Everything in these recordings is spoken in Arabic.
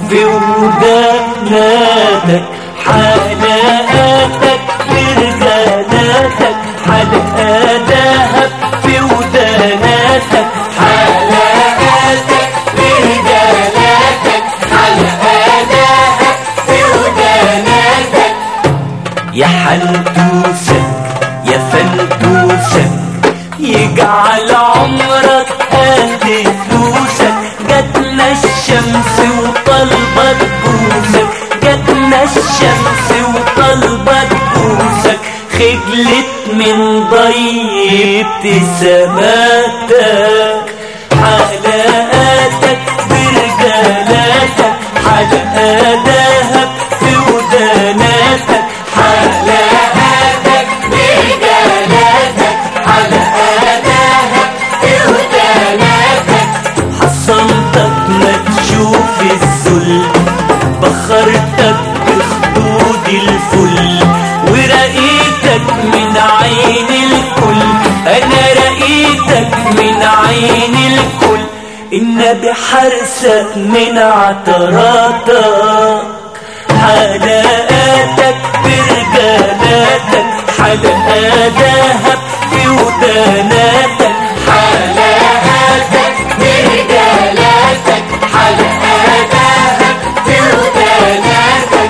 في وداناتك، حلقاتك برجالاتك، حلقة دهب في وداناتك، حلقاتك برجالاتك، حلقة دهب في وداناتك. يا حنتوسك يا فنتوسك يجعل عمرك قد فلوسك، جاتنا الشمس وطلبت بوسك، جاتنا الشمس وطلبت بوسك، خجلت من ضي ابتساماتك، حلقاتك برجالاتك، حلقة دهب في وداناتك، حلقاتك برجالاتك، حلقة دهب في وداناتك. حصنتك ما تشوف الذل، بخرتك بخدود الفل، ورقيتك من عين الكل، انا رقيتك من عين الكل، النبي حرسك من عثراتك، حلقاتك برجالاتك، حلقة دهب في وداناتك، حلقاتك برجالاتك، حلقة دهب في وداناتك.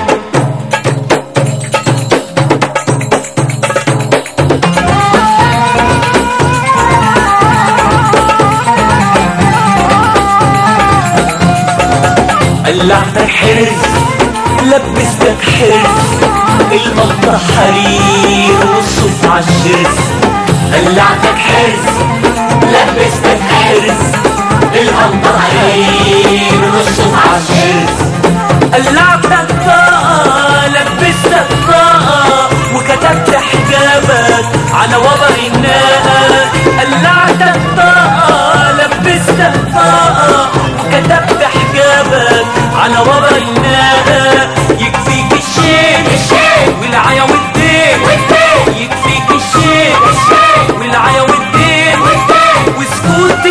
قلعتك حرز لبستك حرز، القطة حرير والصوف عالشرز، قلعتك حرز لبستك حرز، القطة حرير والصوف عالشرز، قلعتك طاقة لبستك طاقة، وكتبت حجابك على وبر الناقة، قلعتك طاقة لبستك طاقة، وكتبت حجابك على وبر الناقة، يكفيك الشيك والعيا والدين، يكفيك الشيك والعيا والدين، وسكوت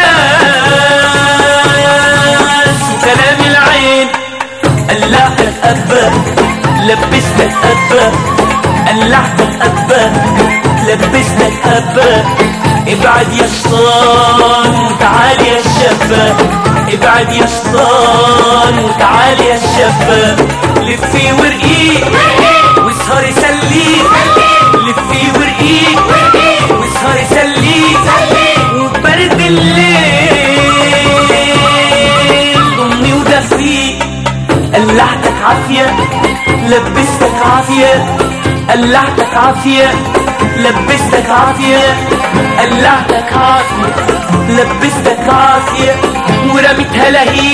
الناس وكلام العين، قلعتك أبا لبستك أبا، قلعتك أبا لبستك أبا، ابعد يا شيطان وتعال يا شباب، ابعد يا شيطان وتعال يا شباب، لفي ورقيق واسهري سليك، لفي ورقيق واسهري سليك، وبرد الليل ضمني ودفيك، قلعتك عافية لبستك عافية، قلعتك عافية لبستك عافية، قلعتك عافية لبستك عافية، ورميتها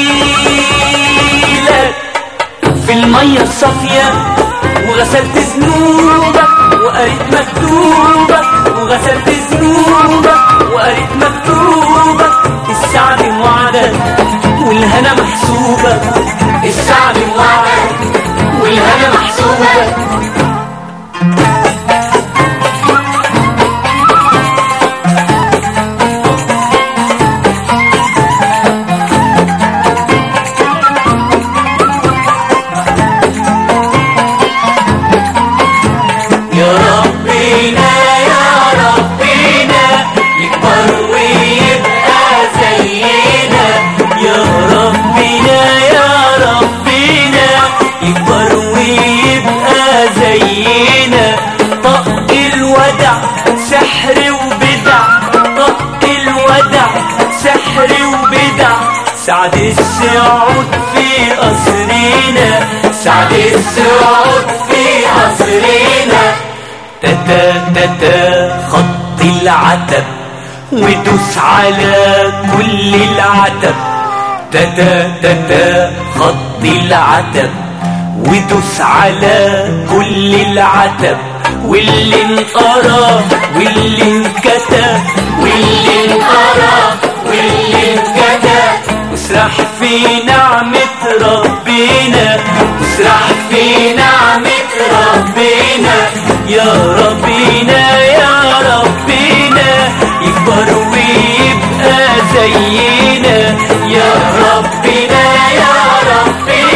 لهيلك في المية الصافية، وغسلت ذنوبك وقريت مكتوبك، وغسلت ذنوبك وقريت مكتوبك، السعد موعدك والهنا محسوبك، السعد موعدك والهنا محسوبك. سعد السعود في قصرنا، سعد السعود في قصرنا، تتا تتا خط العتب ودوس على كل العتب، تتا تتا خط العتب ودوس على كل العتب، واللي انقرا واللي انكتب، واللي انقرا واللي انكتب، واسرح في نعمة ربنا، واسرح في نعمة ربنا، يا ربنا يا ربنا يكبر ويبقى زينا، يا ربنا يا ربنا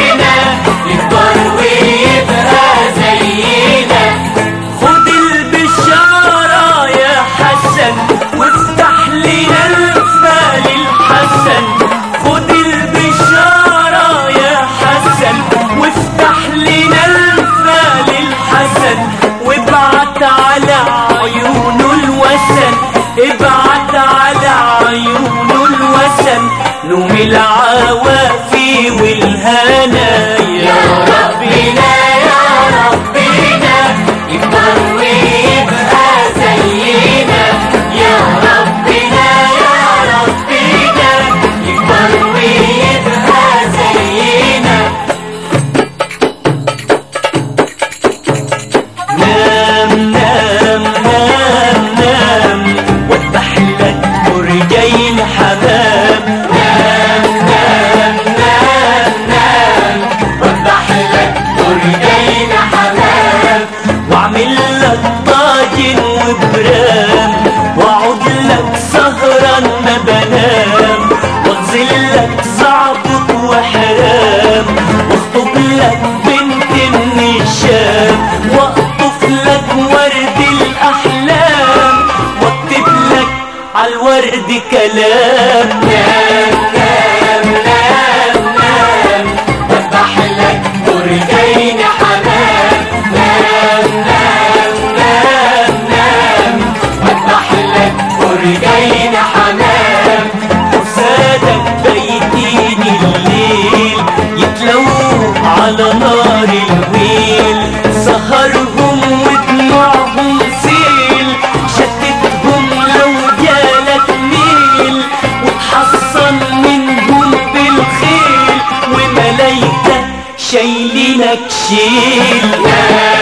كلام. نام نام نام نام وذبح لك برجين حمام. نام نام نام نام وذبح لك برجين حمام. وسادك بيتين الليل يتلووا على نار الويل، سهرهم ودموعهم سيل، شتتهم لو جالك ميل، وتحصن منهم بالخيل، وملايكة شايلينك شيل.